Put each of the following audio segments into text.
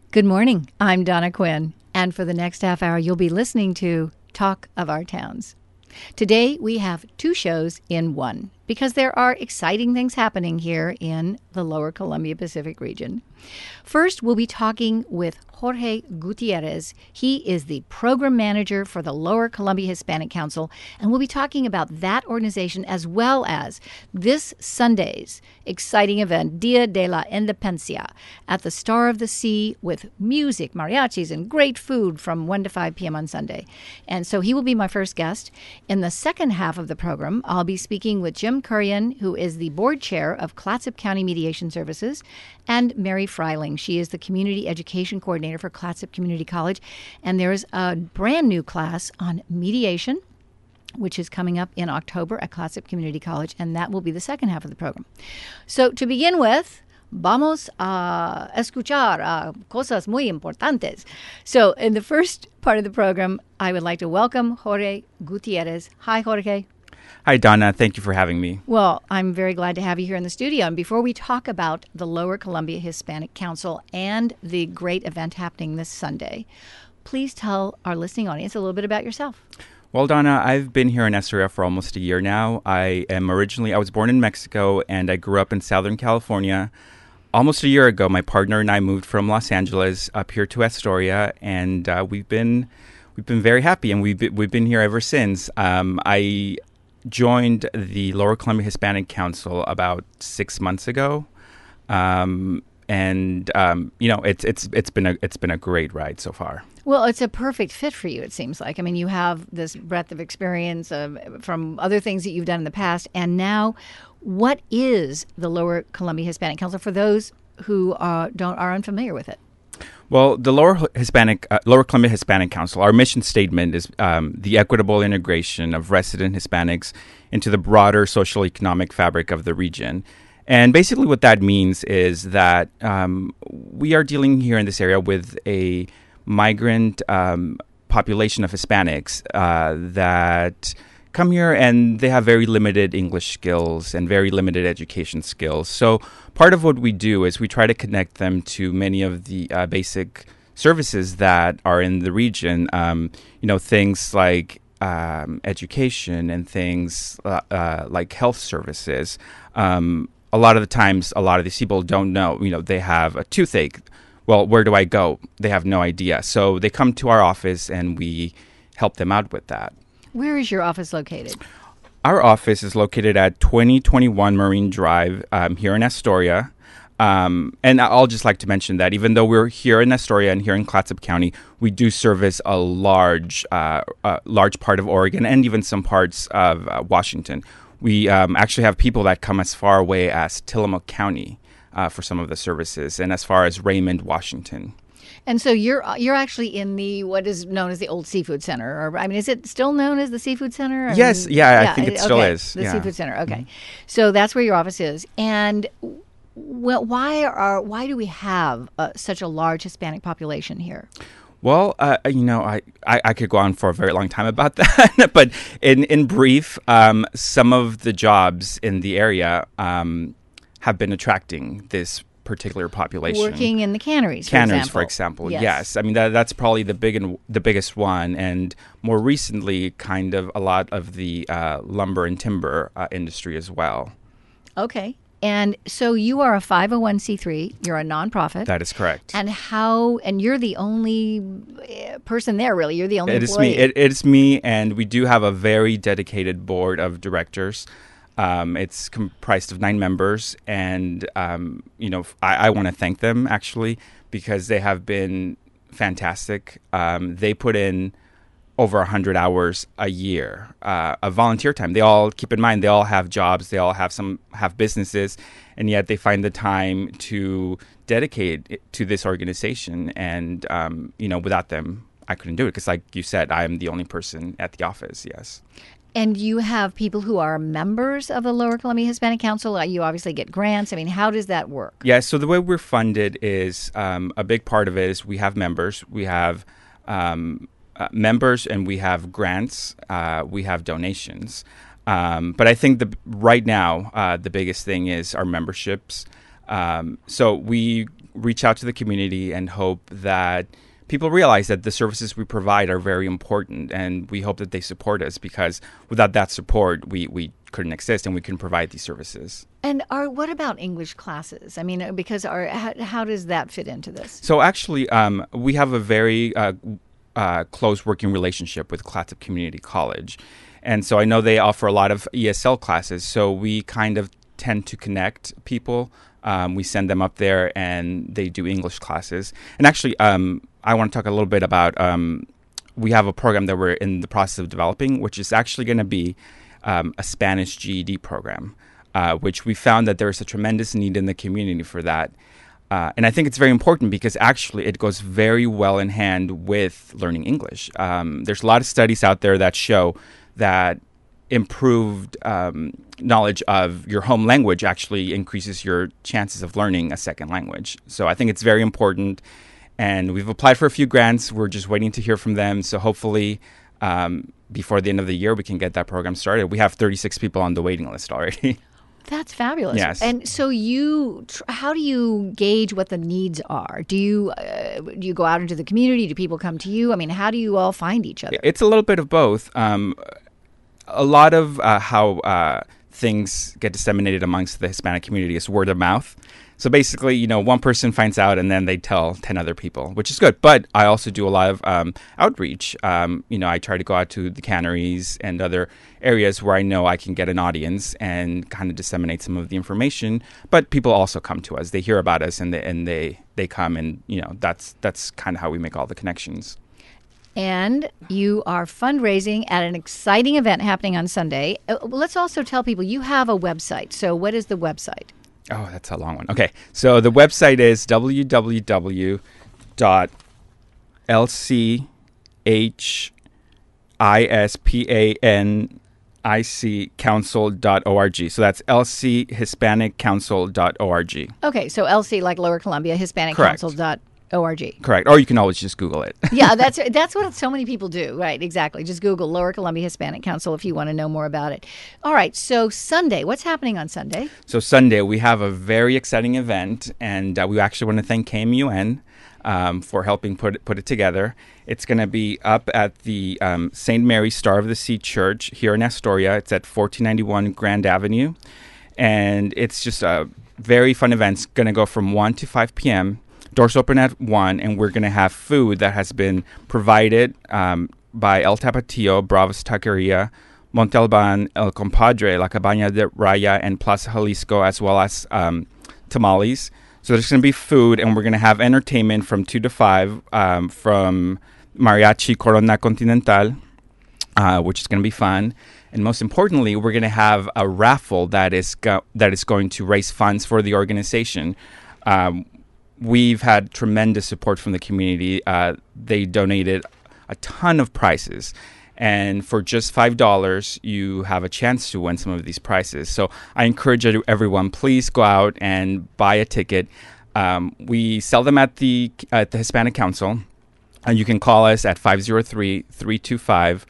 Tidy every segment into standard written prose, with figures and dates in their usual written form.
Good morning. I'm Donna Quinn, and for the next half hour, you'll be listening to Talk of Our Towns. Today, we have two shows in one because there are exciting things happening here in the Lower Columbia Pacific region. First, we'll be talking with Jorge Gutierrez. He is the program manager for the Lower Columbia Hispanic Council, and we'll be talking about that organization as well as this Sunday's exciting event, Dia de la Independencia, at the Star of the Sea with music, mariachis, and great food from 1 to 5 p.m. on Sunday. And so he will be my first guest. In the second half of the program, I'll be speaking with Jim Kurian, who is the board chair of Clatsop County Mediation Services, and Mary Freiling. She is the community education coordinator for Clatsop Community College. And there is a brand new class on mediation, which is coming up in October at Clatsop Community College, and that will be the second half of the program. So to begin with, vamos a escuchar cosas muy importantes. So in the first part of the program, I would like to welcome Jorge Gutierrez. Hi, Jorge. Hi, Donna. Thank you for having me. Well, I'm very glad to have you here in the studio. And before we talk about the Lower Columbia Hispanic Council and the great event happening this Sunday, please tell our listening audience a little bit about yourself. Well, Donna, I've been here in Astoria for almost a year now. I was born in Mexico, and I grew up in Southern California. Almost a year ago, my partner and I moved from Los Angeles up here to Astoria, and we've been very happy, and we've been here ever since. I joined the Lower Columbia Hispanic Council about 6 months ago, it's been a great ride so far. Well, it's a perfect fit for you, it seems like. I mean, you have this breadth of experience from other things that you've done in the past, and now, what is the Lower Columbia Hispanic Council for those who are unfamiliar with it? Well, the Lower Columbia Hispanic Council, our mission statement is the equitable integration of resident Hispanics into the broader social economic fabric of the region. And basically what that means is that we are dealing here in this area with a migrant population of Hispanics that come here and they have very limited English skills and very limited education skills. So part of what we do is we try to connect them to many of the basic services that are in the region, things like education and things like health services. A lot of the times, a lot of these people don't know, they have a toothache. Well, where do I go? They have no idea. So they come to our office and we help them out with that. Where is your office located? Our office is located at 2021 Marine Drive here in Astoria. And I'll just like to mention that even though we're here in Astoria and here in Clatsop County, we do service a large part of Oregon and even some parts of Washington. We actually have people that come as far away as Tillamook County for some of the services and as far as Raymond, Washington. And so you're actually in what is known as the old Seafood Center, or is it still known as the Seafood Center? I think it still is. The Seafood Center. Okay, mm-hmm. So that's where your office is. And why do we have such a large Hispanic population here? Well, I could go on for a very long time about that, but in brief, some of the jobs in the area have been attracting this particular population. Working in the canneries, for example. Yes. I mean, that's probably the biggest one. And more recently, kind of a lot of the lumber and timber industry as well. Okay. And so you are a 501c3. You're a nonprofit. That is correct. And you're the only person there, really. You're the only employee. It is me. And we do have a very dedicated board of directors. It's comprised of 9 members, and, I want to thank them, actually, because they have been fantastic. They put in over 100 hours a year of volunteer time. They all, keep in mind, they all have jobs, they all have businesses, and yet they find the time to dedicate it to this organization. And, without them, I couldn't do it because, like you said, I am the only person at the office, yes. And you have people who are members of the Lower Columbia Hispanic Council. You obviously get grants. I mean, how does that work? Yeah, so the way we're funded is a big part of it is we have members. We have members and we have grants. We have donations. But I think right now, the biggest thing is our memberships. So we reach out to the community and hope that people realize that the services we provide are very important, and we hope that they support us, because without that support, we couldn't exist and we couldn't provide these services. And what about English classes? I mean, because how does that fit into this? So actually, we have a very close working relationship with Clatsop Community College. And so I know they offer a lot of ESL classes. So we kind of tend to connect people. We send them up there and they do English classes. And actually, I want to talk a little bit about, we have a program that we're in the process of developing, which is actually going to be a Spanish GED program, which we found that there's a tremendous need in the community for that. And I think it's very important because actually it goes very well in hand with learning English. There's a lot of studies out there that show that improved knowledge of your home language actually increases your chances of learning a second language. So I think it's very important. And we've applied for a few grants. We're just waiting to hear from them. So hopefully before the end of the year, we can get that program started. We have 36 people on the waiting list already. That's fabulous. Yes. And so how do you gauge what the needs are? Do you go out into the community? Do people come to you? I mean, how do you all find each other? It's a little bit of both. A lot of how things get disseminated amongst the Hispanic community is word of mouth. So basically, one person finds out and then they tell 10 other people, which is good. But I also do a lot of outreach. I try to go out to the canneries and other areas where I know I can get an audience and kind of disseminate some of the information. But people also come to us. They hear about us and they come, and that's kind of how we make all the connections. And you are fundraising at an exciting event happening on Sunday. Let's also tell people you have a website. So what is the website? Oh, that's a long one. Okay. So the website is www.lchispaniccouncil.org. So that's lchispaniccouncil.org. Okay. So LC like Lower Columbia, hispaniccouncil.org. Correct. Or you can always just Google it. Yeah, that's what so many people do. Right, exactly. Just Google Lower Columbia Hispanic Council if you want to know more about it. All right, so Sunday, what's happening on Sunday? So Sunday, we have a very exciting event, and we actually want to thank KMUN for helping put it together. It's going to be up at the St. Mary Star of the Sea Church here in Astoria. It's at 1491 Grand Avenue, and it's just a very fun event. It's going to go from 1 to 5 p.m., Doors open at 1, and we're going to have food that has been provided by El Tapatio, Bravos Taqueria, Montalban, El Compadre, La Cabaña de Raya, and Plaza Jalisco, as well as tamales. So there's going to be food, and we're going to have entertainment from 2 to 5 from Mariachi Corona Continental, which is going to be fun. And most importantly, we're going to have a raffle that is going to raise funds for the organization. We've had tremendous support from the community. They donated a ton of prizes. And for just $5, you have a chance to win some of these prizes. So I encourage everyone, please go out and buy a ticket. We sell them at the Hispanic Council. And you can call us at 503-325,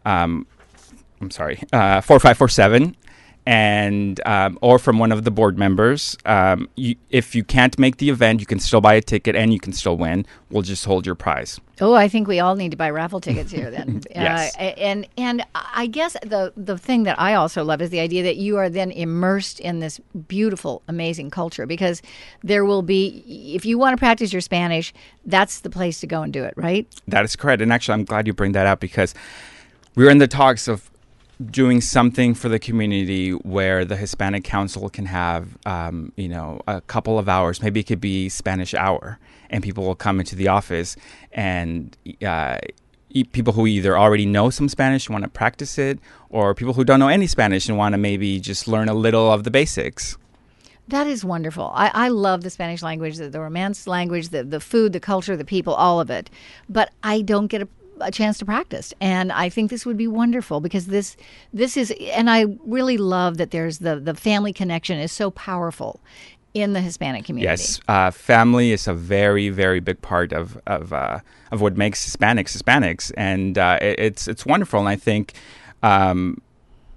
4547. And or from one of the board members. If you can't make the event, you can still buy a ticket and you can still win. We'll just hold your prize. Oh, I think we all need to buy raffle tickets here then. Yes. And I guess the thing that I also love is the idea that you are then immersed in this beautiful, amazing culture, because there will be, if you want to practice your Spanish, that's the place to go and do it, right? That is correct. And actually, I'm glad you bring that up, because we're in the talks of doing something for the community where the Hispanic Council can have, a couple of hours. Maybe it could be Spanish hour, and people will come into the office, and people who either already know some Spanish and want to practice it, or people who don't know any Spanish and want to maybe just learn a little of the basics. That is wonderful. I love the Spanish language, the Romance language, the food, the culture, the people, all of it. But I don't get a chance to practice, and I think this would be wonderful, because this is, and I really love that there's the family connection is so powerful in the Hispanic community. Yes, family is a very, very big part of what makes Hispanics, and it's wonderful. And I think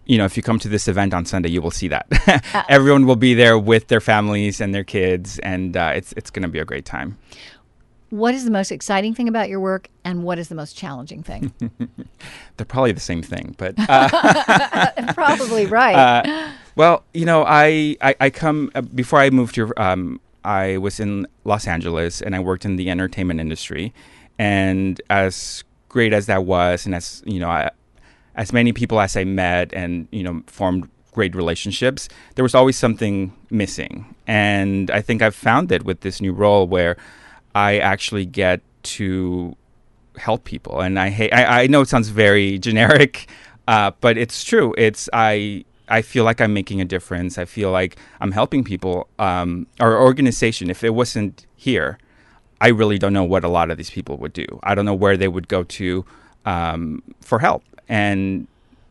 if you come to this event on Sunday, you will see that. Everyone will be there with their families and their kids, and it's going to be a great time. What is the most exciting thing about your work, and what is the most challenging thing? They're probably the same thing, but probably right. Well, I come before I moved here. I was in Los Angeles, and I worked in the entertainment industry. And as great as that was, and as as many people as I met, and formed great relationships, there was always something missing. And I think I've found it with this new role where I actually get to help people. And I know it sounds very generic, but it's true. I feel like I'm making a difference. I feel like I'm helping people. Our organization, if it wasn't here, I really don't know what a lot of these people would do. I don't know where they would go to for help. And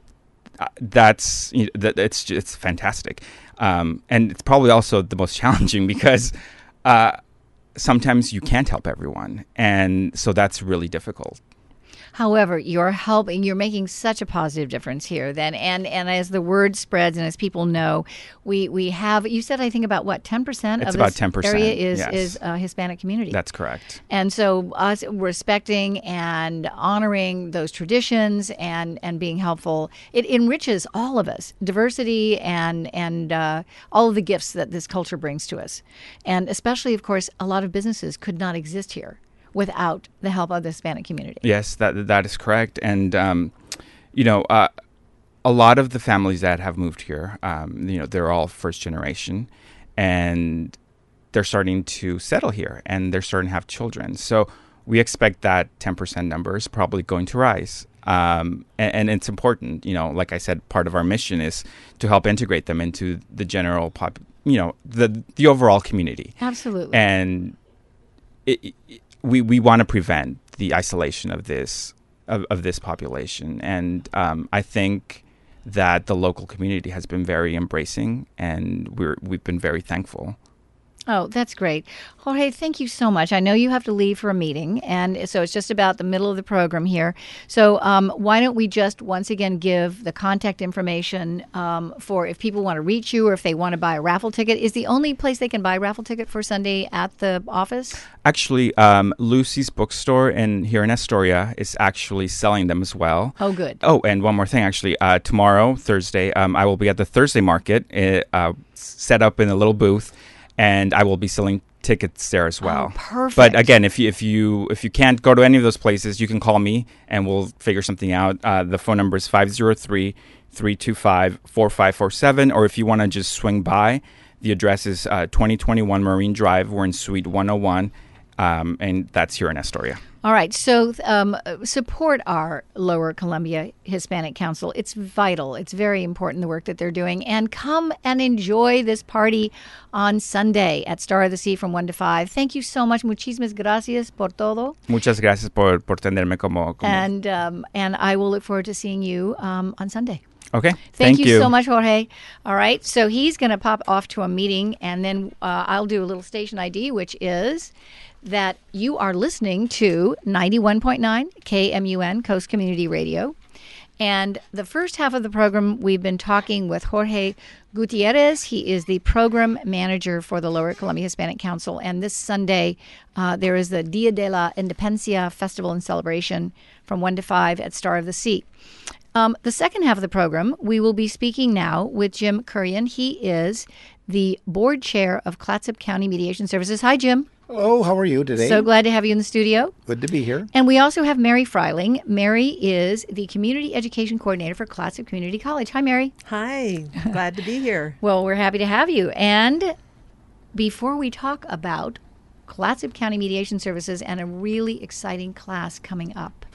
it's fantastic. And it's probably also the most challenging because sometimes you can't help everyone. And so that's really difficult. However, you're making such a positive difference here then. And as the word spreads and as people know, we have, you said, I think about 10% of this 10%, area yes. is Hispanic community. That's correct. And so us respecting and honoring those traditions and being helpful, it enriches all of us, diversity and all of the gifts that this culture brings to us. And especially, of course, a lot of businesses could not exist here without the help of the Hispanic community. Yes, that is correct. And, a lot of the families that have moved here, they're all first generation, and they're starting to settle here, and they're starting to have children. So we expect that 10% number is probably going to rise. And it's important, like I said, part of our mission is to help integrate them into the general the overall community. Absolutely. And we want to prevent the isolation of this population, and I think that the local community has been very embracing, and we've been very thankful. Oh, that's great. Jorge, thank you so much. I know you have to leave for a meeting, and so it's just about the middle of the program here. So why don't we just once again give the contact information for if people want to reach you or if they want to buy a raffle ticket. Is the only place they can buy a raffle ticket for Sunday at the office? Actually, Lucy's Bookstore here in Astoria is actually selling them as well. Oh, good. Oh, and one more thing, actually. Tomorrow, Thursday, I will be at the Thursday Market, set up in a little booth, and I will be selling tickets there as well. Oh, perfect. But again, if you can't go to any of those places, you can call me and we'll figure something out. The phone number is 503-325-4547, or if you want to just swing by, the address is 2021 Marine Drive. We're in Suite 101, and that's here in Astoria. All right. So support our Lower Columbia Hispanic Council. It's vital. It's very important, the work that they're doing. And come and enjoy this party on Sunday at Star of the Sea from 1 to 5. Thank you so much. Muchísimas gracias por todo. Muchas gracias por tenerme como. And I will look forward to seeing you on Sunday. Okay. Thank you so much, Jorge. All right. So he's going to pop off to a meeting, and then I'll do a little station ID, which is that you are listening to 91.9 KMUN, Coast Community Radio. And the first half of the program, we've been talking with Jorge Gutierrez. He is the program manager for the Lower Columbia Hispanic Council. And this Sunday, there is the Dia de la Independencia Festival and Celebration from 1 to 5 at Star of the Sea. The second half of the program, we will be speaking now with Jim Kurian. He is the board chair of Clatsop County Mediation Services. Hi, Jim. Hello, how are you today? So glad to have you in the studio. Good to be here. And we also have Mary Freiling. Mary is the Community Education Coordinator for Clatsop Community College. Hi, Mary. Hi, glad to be here. Well, we're happy to have you. And before we talk about Clatsop County Mediation Services and a really exciting class coming up,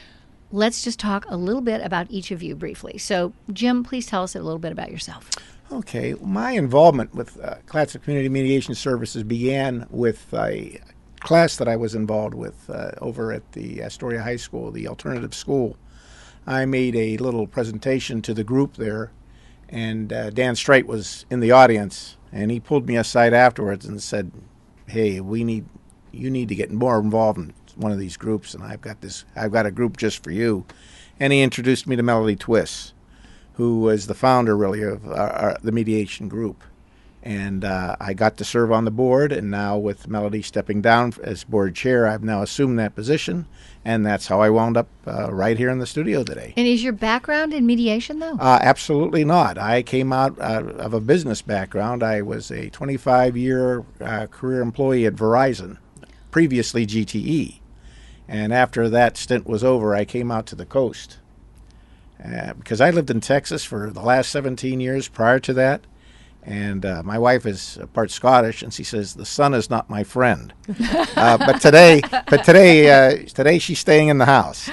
let's just talk a little bit about each of you briefly. So, Jim, please tell us a little bit about yourself. Okay. My involvement with Clatsop Community Mediation Services began with a class that I was involved with over at the Astoria High School, the alternative school. I made a little presentation to the group there, and Dan Straight was in the audience, and he pulled me aside afterwards and said, "Hey, you need to get more involved in one of these groups, and I've got a group just for you." And he introduced me to Melody Twists, who was the founder, really, of the mediation group. And I got to serve on the board, and now with Melody stepping down as board chair, I've now assumed that position, and that's how I wound up right here in the studio today. And is your background in mediation, though? Absolutely not. I came out of a business background. I was a 25-year career employee at Verizon, previously GTE. And after that stint was over, I came out to the coast. Because I lived in Texas for the last 17 years prior to that. And my wife is part Scottish, and she says the sun is not my friend. But today, she's staying in the house.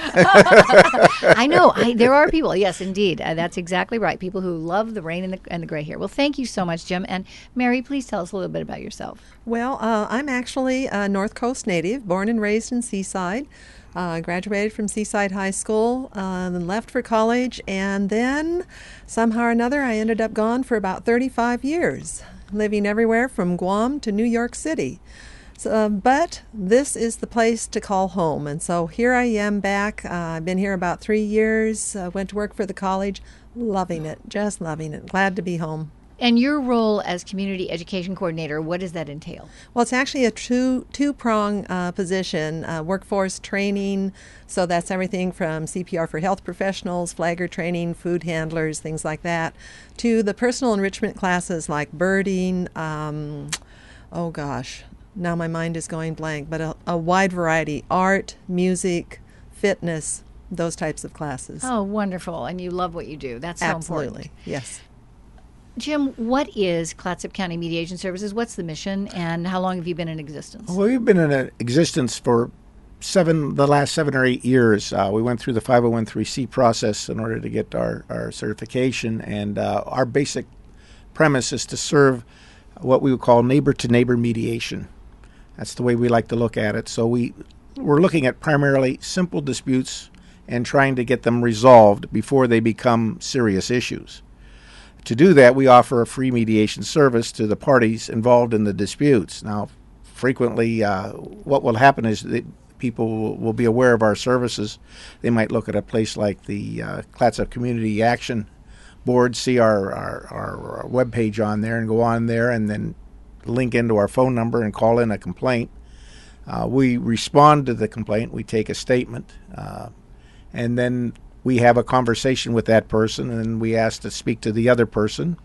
I know there are people. Yes, indeed, that's exactly right. People who love the rain and the gray hair. Well, thank you so much, Jim. And Mary, please tell us a little bit about yourself. Well, I'm actually a North Coast native, born and raised in Seaside. Graduated from Seaside High School, then left for college, and then somehow or another I ended up gone for about 35 years, living everywhere from Guam to New York City. So, but this is the place to call home, and so here I am back. I've been here about 3 years, went to work for the college, loving it, just loving it, glad to be home. And your role as community education coordinator, what does that entail? Well, it's actually a two-prong position, workforce training, so that's everything from CPR for health professionals, flagger training, food handlers, things like that, to the personal enrichment classes like birding, oh gosh, now my mind is going blank, but a wide variety, art, music, fitness, those types of classes. Oh, wonderful. And you love what you do. That's so important. Absolutely, yes. Jim, what is Clatsop County Mediation Services? What's the mission, and how long have you been in existence? Well, we've been in existence for the last 7 or 8 years. We went through the 501(c) process in order to get our certification, and our basic premise is to serve what we would call neighbor-to-neighbor mediation. That's the way we like to look at it. So we're looking at primarily simple disputes and trying to get them resolved before they become serious issues. To do that, we offer a free mediation service to the parties involved in the disputes. Now, frequently, what will happen is that people will be aware of our services. They might look at a place like the Clatsop Community Action Board, see our webpage on there, and go on there and then link into our phone number and call in a complaint. We respond to the complaint. We take a statement, and then we have a conversation with that person, and we ask to speak to the other person.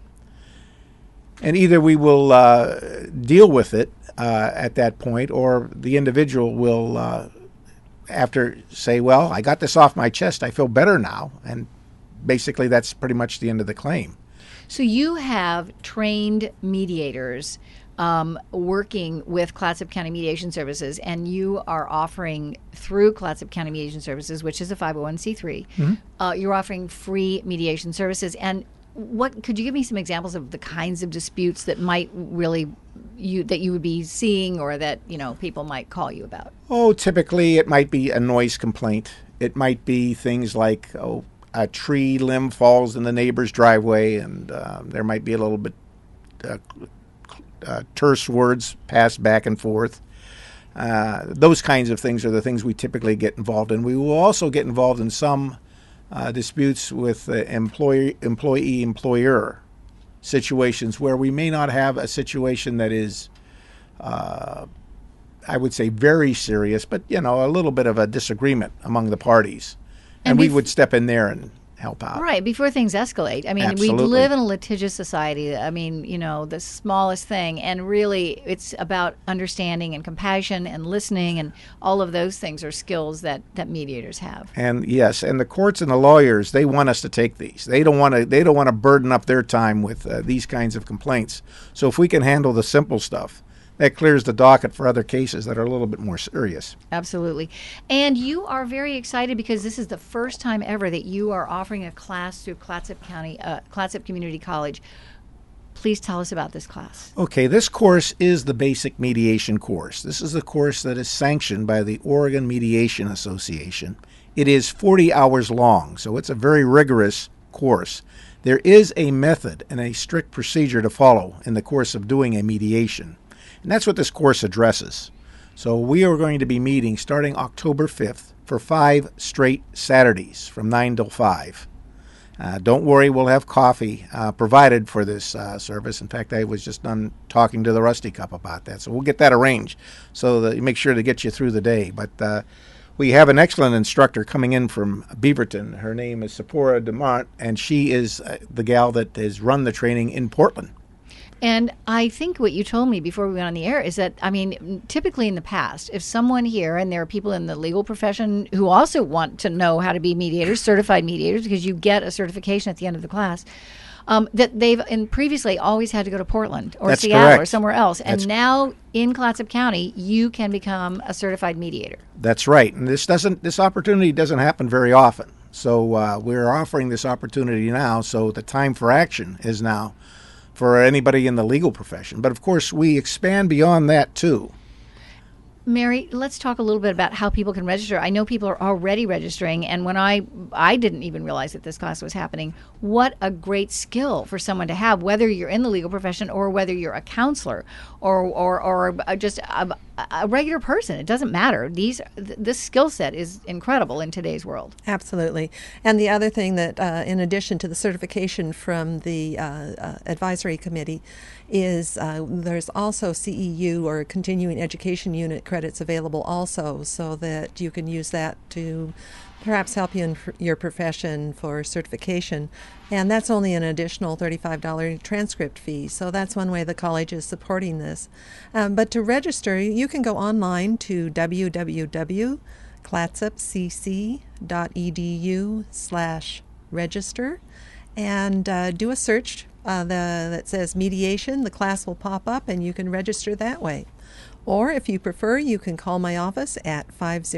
And either we will deal with it at that point, or the individual will, after, say, well, I got this off my chest, I feel better now. And basically that's pretty much the end of the claim. So you have trained mediators working with Clatsop County Mediation Services, and you are offering through Clatsop County Mediation Services, which is a 501(c)(3), you're offering free mediation services. And what could you give me some examples of the kinds of disputes that might really that you would be seeing, or that people might call you about? Oh, typically it might be a noise complaint. It might be things like a tree limb falls in the neighbor's driveway, and there might be a little bit terse words passed back and forth. Those kinds of things are the things we typically get involved in. We will also get involved in some disputes with employee-employer situations where we may not have a situation that is, I would say, very serious, but, a little bit of a disagreement among the parties. And we would step in there and help out. Right, before things escalate. I mean, Absolutely. We live in a litigious society. I mean, the smallest thing. And really, it's about understanding and compassion and listening, and all of those things are skills that mediators have. And yes, and the courts and the lawyers, they want us to take these. They don't want to burden up their time with these kinds of complaints. So if we can handle the simple stuff, that clears the docket for other cases that are a little bit more serious. Absolutely. And you are very excited because this is the first time ever that you are offering a class through Clatsop Community College. Please tell us about this class. Okay, this course is the basic mediation course. This is a course that is sanctioned by the Oregon Mediation Association. It is 40 hours long, so it's a very rigorous course. There is a method and a strict procedure to follow in the course of doing a mediation. And that's what this course addresses. So we are going to be meeting starting October 5th for 5 straight Saturdays from 9 till 5. Don't worry, we'll have coffee provided for this service. In fact, I was just done talking to the Rusty Cup about that, so we'll get that arranged so that you make sure to get you through the day. But we have an excellent instructor coming in from Beaverton. Her name is Sephora DeMont, and she is the gal that has run the training in Portland. And I think what you told me before we went on the air is that, I mean, typically in the past, if someone here, and there are people in the legal profession who also want to know how to be mediators, certified mediators, because you get a certification at the end of the class, that they've previously always had to go to Portland or That's Seattle correct. or somewhere else. And now in Clatsop County, you can become a certified mediator. That's right. And this opportunity doesn't happen very often. So we're offering this opportunity now, so the time for action is now for anybody in the legal profession. But of course, we expand beyond that too. Mary, let's talk a little bit about how people can register. I know people are already registering, and when I didn't even realize that this class was happening. What a great skill for someone to have, whether you're in the legal profession or whether you're a counselor or just a regular person. It doesn't matter. This skill set is incredible in today's world. Absolutely. And the other thing that, in addition to the certification from the advisory committee, is there's also CEU or continuing education unit credits available also, so that you can use that to perhaps help you in your profession for certification. And that's only an additional $35 transcript fee. So that's one way the college is supporting this. But to register, you can go online to www.clatsopcc.edu/register and do a search that says mediation. The class will pop up and you can register that way. Or if you prefer, you can call my office at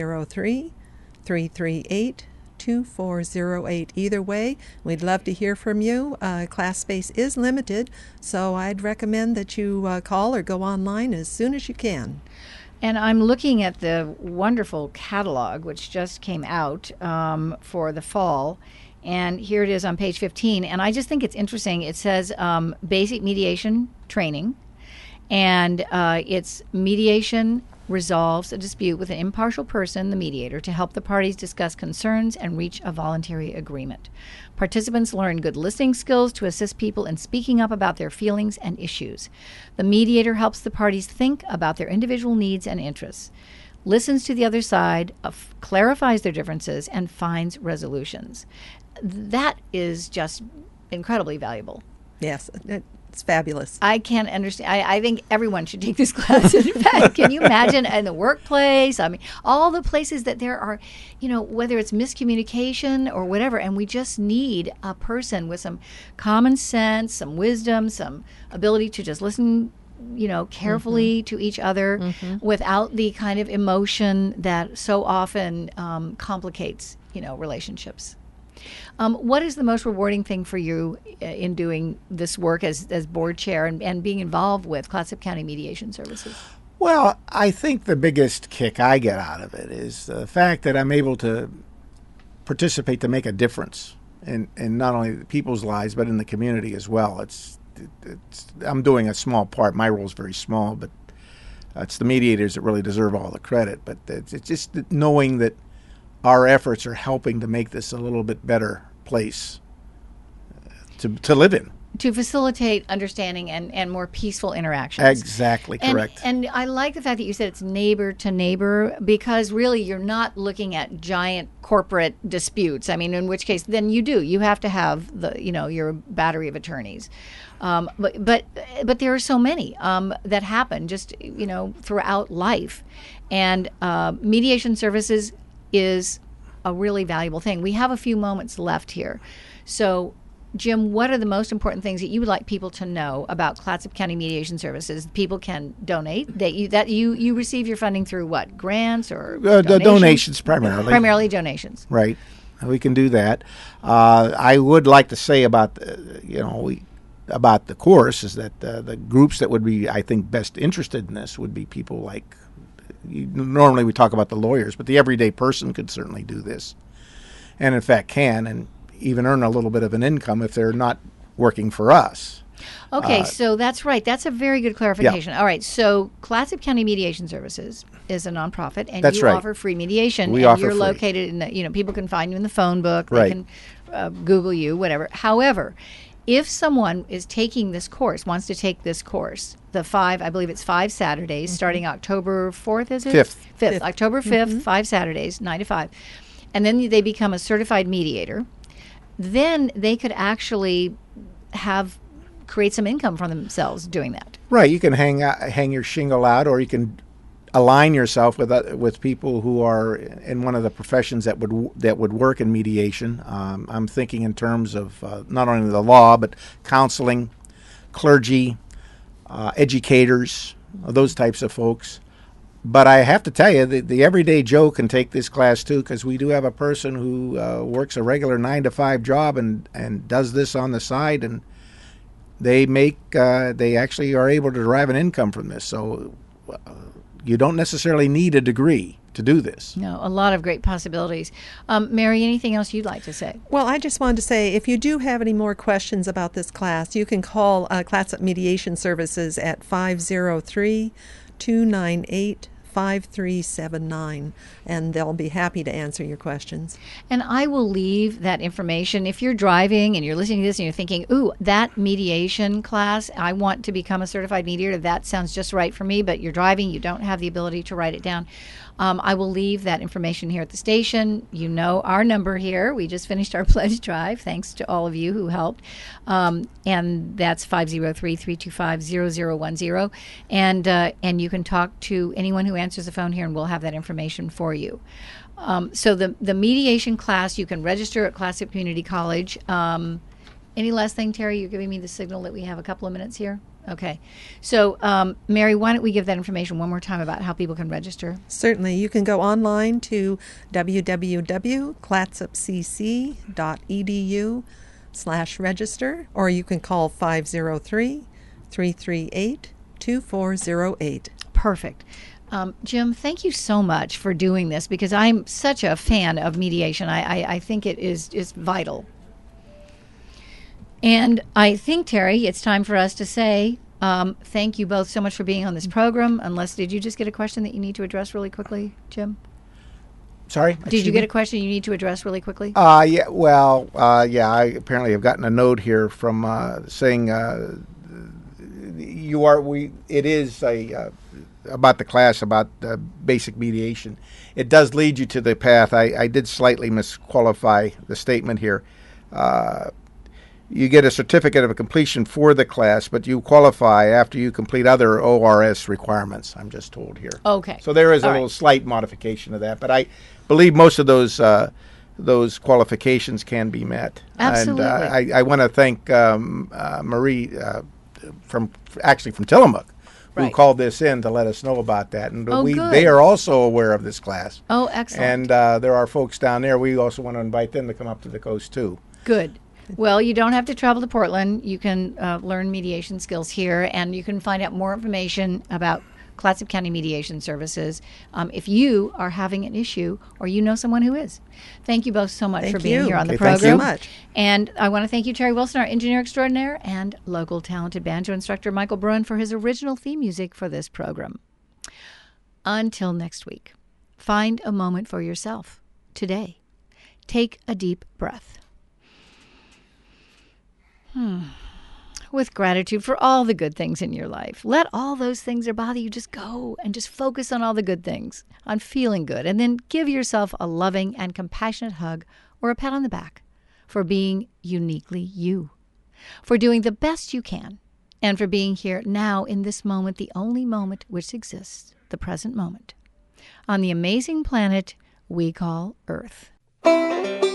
503-338-2408. Either way, we'd love to hear from you. Class space is limited, so I'd recommend that you call or go online as soon as you can. And I'm looking at the wonderful catalog, which just came out for the fall. And here it is on page 15. And I just think it's interesting. It says basic mediation training. And it's mediation resolves a dispute with an impartial person, the mediator, to help the parties discuss concerns and reach a voluntary agreement. Participants learn good listening skills to assist people in speaking up about their feelings and issues. The mediator helps the parties think about their individual needs and interests, listens to the other side, clarifies their differences, and finds resolutions. That is just incredibly valuable. Yes, it's fabulous. I can't understand. I think everyone should take this class. In fact, can you imagine in the workplace? I mean, all the places that there are, whether it's miscommunication or whatever, and we just need a person with some common sense, some wisdom, some ability to just listen, carefully to each other without the kind of emotion that so often complicates, relationships. What is the most rewarding thing for you in doing this work as board chair and being involved with Clatsop County Mediation Services? Well, I think the biggest kick I get out of it is the fact that I'm able to participate to make a difference in not only people's lives but in the community as well. I'm doing a small part. My role is very small, but it's the mediators that really deserve all the credit. But it's just knowing that our efforts are helping to make this a little bit better place to live in. To facilitate understanding and more peaceful interactions. Exactly, correct. And I like the fact that you said it's neighbor to neighbor, because really you're not looking at giant corporate disputes. I mean, in which case, then you have to have your battery of attorneys. But there are so many that happen just, throughout life. And mediation services is a really valuable thing. We have a few moments left here. So, Jim, what are the most important things that you would like people to know about Clatsop County Mediation Services? People can donate. That you receive your funding through what? Grants or donations primarily. Primarily donations. Right. We can do that. I would like to say about about the course is that the groups that would be, I think, best interested in this would be people like. Normally we talk about the lawyers, but the everyday person could certainly do this, and in fact can, and even earn a little bit of an income if they're not working for us. Okay, so that's right. That's a very good clarification. Yeah. All right, so Clatsop County Mediation Services is a nonprofit, and That's you right. offer free mediation. We and offer you're free. located in the, people can find you in the phone book. They Right. can Google you, whatever. However, if someone is taking this course, wants to take this course, I believe it's 5 Saturdays, starting October 4th, is it? 5th. October 5th, 5 Saturdays, 9 to 5. And then they become a certified mediator. Then they could actually create some income for themselves doing that. Right. You can hang your shingle out, or you can align yourself with people who are in one of the professions that would work in mediation. I'm thinking in terms of not only the law, but counseling, clergy, educators, those types of folks. But I have to tell you, the everyday Joe can take this class too, because we do have a person who works a regular 9-to-5 job and does this on the side, and they actually are able to derive an income from this. So you don't necessarily need a degree to do this. No, a lot of great possibilities. Mary, anything else you'd like to say? Well, I just wanted to say, if you do have any more questions about this class, you can call Clatsop Mediation Services at 503-298-5379, and they'll be happy to answer your questions. And I will leave that information. If you're driving and you're listening to this and you're thinking, ooh, that mediation class, I want to become a certified mediator, that sounds just right for me, but you're driving, you don't have the ability to write it down. I will leave that information here at the station. You know our number here. We just finished our pledge drive, thanks to all of you who helped. And that's 503-325-0010. And you can talk to anyone who answers the phone here, and we'll have that information for you. So the mediation class, you can register at Clatsop Community College. Any last thing, Terry? You're giving me the signal that we have a couple of minutes here? Okay. So, Mary, why don't we give that information one more time about how people can register? Certainly. You can go online to www.clatsopcc.edu/register, or you can call 503-338-2408. Perfect. Jim, thank you so much for doing this, because I'm such a fan of mediation. I think it is just vital. And I think, Terry, it's time for us to say thank you both so much for being on this program. Did you just get a question that you need to address really quickly, Jim? Sorry? Did you get a question you need to address really quickly? Yeah. Well, yeah. I apparently have gotten a note here from saying it is about the class, about basic mediation. It does lead you to the path. I did slightly misqualify the statement here. You get a certificate of completion for the class, but you qualify after you complete other ORS requirements, I'm just told here. Okay. So there is a little slight modification of that, but I believe most of those qualifications can be met. Absolutely. And I want to thank Marie from Tillamook, who called this in to let us know about that. And they are also aware of this class. Oh, excellent. And there are folks down there. We also want to invite them to come up to the coast, too. Good. Well, you don't have to travel to Portland. You can learn mediation skills here, and you can find out more information about Clatsop County Mediation Services if you are having an issue or you know someone who is. Thank you both so much for being here on the program. Thank you so much. And I want to thank you, Terry Wilson, our engineer extraordinaire, and local talented banjo instructor Michael Bruin for his original theme music for this program. Until next week, find a moment for yourself today. Take a deep breath. With gratitude for all the good things in your life. Let all those things that bother you just go and just focus on all the good things, on feeling good, and then give yourself a loving and compassionate hug or a pat on the back for being uniquely you, for doing the best you can, and for being here now in this moment, the only moment which exists, the present moment, on the amazing planet we call Earth.